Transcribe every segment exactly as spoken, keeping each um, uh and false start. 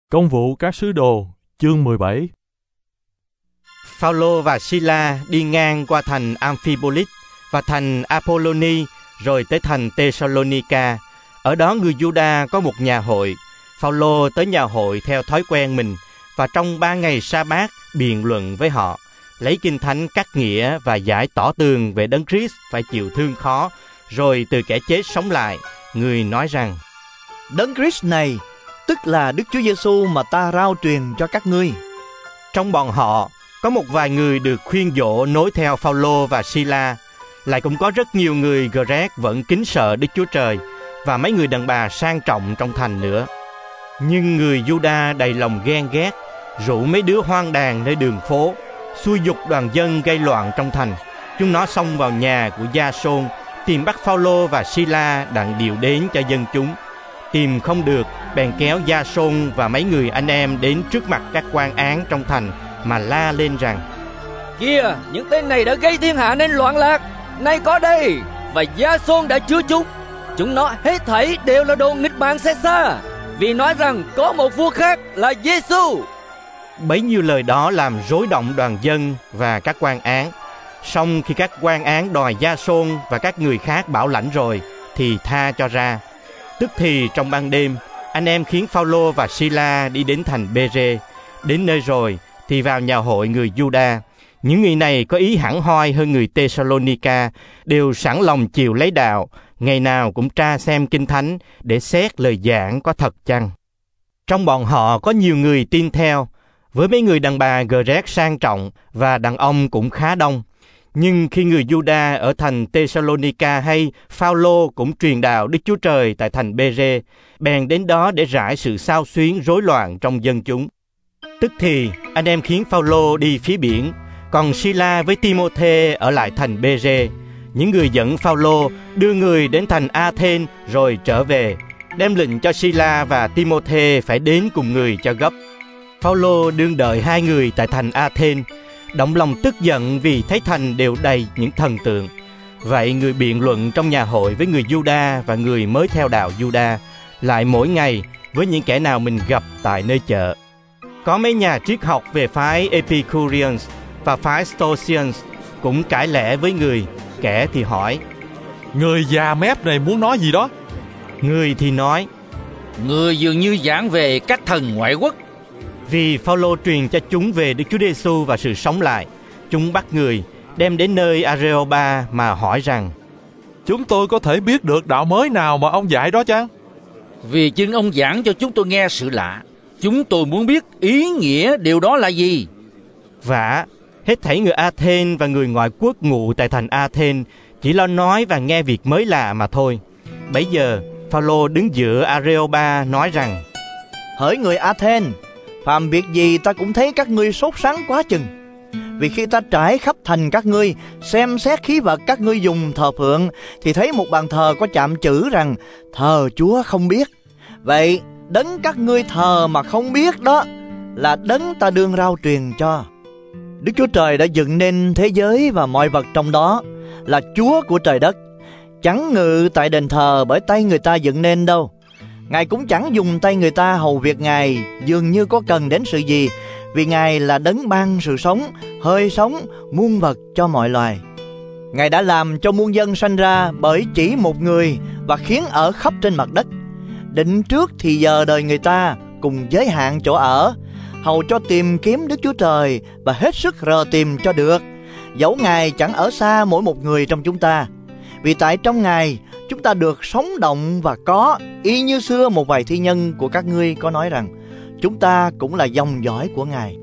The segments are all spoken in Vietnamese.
Công vụ các sứ đồ, chương mười bảy. Phao-lô và Si-la đi ngang qua thành Amphipolis và thành Apolloni, rồi tới thành Thessalonica. Ở đó người Giu-đa có một nhà hội. Phao-lô tới nhà hội theo thói quen mình, và trong ba ngày sa-bát biện luận với họ, lấy kinh thánh cắt nghĩa và giải tỏ tường về Đấng Christ phải chịu thương khó, rồi từ kẻ chết sống lại. Người nói rằng: Đấng Christ này, tức là Đức Chúa Giêsu mà ta rao truyền cho các ngươi. Trong bọn họ có một vài người được khuyên dỗ nối theo Phao-lô và Si-la. Lại cũng có rất nhiều người Gơ-rét vẫn kính sợ Đức Chúa Trời, và mấy người đàn bà sang trọng trong thành nữa. Nhưng người Giu-đa đầy lòng ghen ghét, rủ mấy đứa hoang đàn nơi đường phố, xui giục đoàn dân gây loạn trong thành. Chúng nó xông vào nhà của Gia-sôn, tìm bắt Phao-lô và Si-la đặng điều đến cho dân chúng. Tìm không được, bèn kéo Gia-sôn và mấy người anh em đến trước mặt các quan án trong thành mà la lên rằng: Kìa, những tên này đã gây thiên hạ nên loạn lạc, nay có đây, và Gia-sôn đã chứa chúng. Chúng nó hết thảy đều là đồ nghịch mạng xe xa, vì nói rằng có một vua khác là Giê-xu. Bấy nhiêu lời đó làm rối động đoàn dân và các quan án. Song khi các quan án đòi Gia-sôn và các người khác bảo lãnh rồi, thì tha cho ra. Tức thì trong ban đêm, anh em khiến Phao-lô và Si-la đi đến thành Bê-rê. Đến nơi rồi thì vào nhà hội người Giu-đa. Những người này có ý hẳn hoi hơn người Thessalonica, đều sẵn lòng chịu lấy đạo, ngày nào cũng tra xem kinh thánh để xét lời giảng có thật chăng. Trong bọn họ có nhiều người tin theo, với mấy người đàn bà Gơ-rét sang trọng và đàn ông cũng khá đông. Nhưng khi người Giu-đa ở thành Thessalonica hay Phao-lô cũng truyền đạo Đức Chúa Trời tại thành Bê-rê, bèn đến đó để rải sự xao xuyến rối loạn trong dân chúng. Tức thì anh em khiến Phao-lô đi phía biển, còn Si-la với Ti-mô-thê ở lại thành Bê-rê. Những người dẫn Phao-lô đưa người đến thành A-thên rồi trở về, đem lệnh cho Si-la và Ti-mô-thê phải đến cùng người cho gấp. Phao-lô đương đợi hai người tại thành A-thên, động lòng tức giận vì thấy thành đều đầy những thần tượng. Vậy người biện luận trong nhà hội với người Giu-đa và người mới theo đạo Giu-đa, lại mỗi ngày với những kẻ nào mình gặp tại nơi chợ. Có mấy nhà triết học về phái Epicureans và phái Stoicians cũng cãi lẽ với người. Kẻ thì hỏi: Người già mép này muốn nói gì đó? Người thì nói: Người dường như giảng về các thần ngoại quốc. Vì Phao-lô truyền cho chúng về Đức Chúa Giê-xu và sự sống lại, chúng bắt người đem đến nơi Areopa mà hỏi rằng: Chúng tôi có thể biết được đạo mới nào mà ông dạy đó chăng? Vì chính ông giảng cho chúng tôi nghe sự lạ, chúng tôi muốn biết ý nghĩa điều đó là gì. Vả, hết thảy người A-thên và người ngoại quốc ngụ tại thành A-thên chỉ lo nói và nghe việc mới lạ mà thôi. Bấy giờ Phao-lô đứng giữa Areopa nói rằng: Hỡi người A-thên, phàm việc gì ta cũng thấy các ngươi sốt sắng quá chừng. Vì khi ta trải khắp thành các ngươi, xem xét khí vật các ngươi dùng thờ phượng, thì thấy một bàn thờ có chạm chữ rằng thờ Chúa không biết. Vậy đấng các ngươi thờ mà không biết đó là đấng ta đương rao truyền cho. Đức Chúa Trời đã dựng nên thế giới và mọi vật trong đó, là Chúa của trời đất, chẳng ngự tại đền thờ bởi tay người ta dựng nên đâu. Ngài cũng chẳng dùng tay người ta hầu việc Ngài dường như có cần đến sự gì, vì Ngài là đấng ban sự sống, hơi sống, muôn vật cho mọi loài. Ngài đã làm cho muôn dân sanh ra bởi chỉ một người và khiến ở khắp trên mặt đất. Định trước thì giờ đời người ta cùng giới hạn chỗ ở, hầu cho tìm kiếm Đức Chúa Trời và hết sức rờ tìm cho được, dẫu Ngài chẳng ở xa mỗi một người trong chúng ta. Vì tại trong Ngài chúng ta được sống động và có, y như xưa một vài thi nhân của các ngươi có nói rằng chúng ta cũng là dòng dõi của Ngài.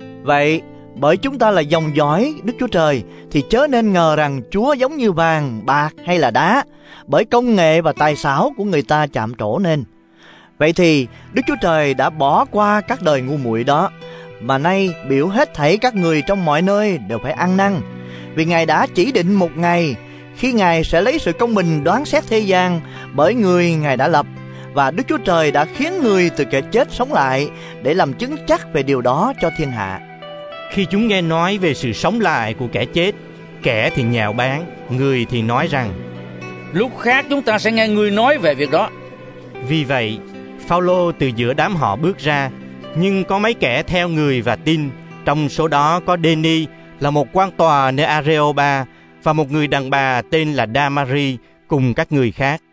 Vậy bởi chúng ta là dòng dõi Đức Chúa Trời thì chớ nên ngờ rằng Chúa giống như vàng, bạc hay là đá, bởi công nghệ và tài xảo của người ta chạm trổ nên. Vậy thì Đức Chúa Trời đã bỏ qua các đời ngu muội đó, mà nay biểu hết thảy các người trong mọi nơi đều phải ăn năn. Vì Ngài đã chỉ định một ngày khi Ngài sẽ lấy sự công bình đoán xét thế gian bởi người Ngài đã lập, và Đức Chúa Trời đã khiến người từ kẻ chết sống lại để làm chứng chắc về điều đó cho thiên hạ. Khi chúng nghe nói về sự sống lại của kẻ chết, kẻ thì nhạo báng, người thì nói rằng: Lúc khác chúng ta sẽ nghe người nói về việc đó. Vì vậy Phao-lô từ giữa đám họ bước ra, Nhưng có mấy kẻ theo người và tin. Trong số đó có Đê-ni là một quan tòa nơi Areopa và một người đàn bà tên là Đa-ma-ri cùng các người khác.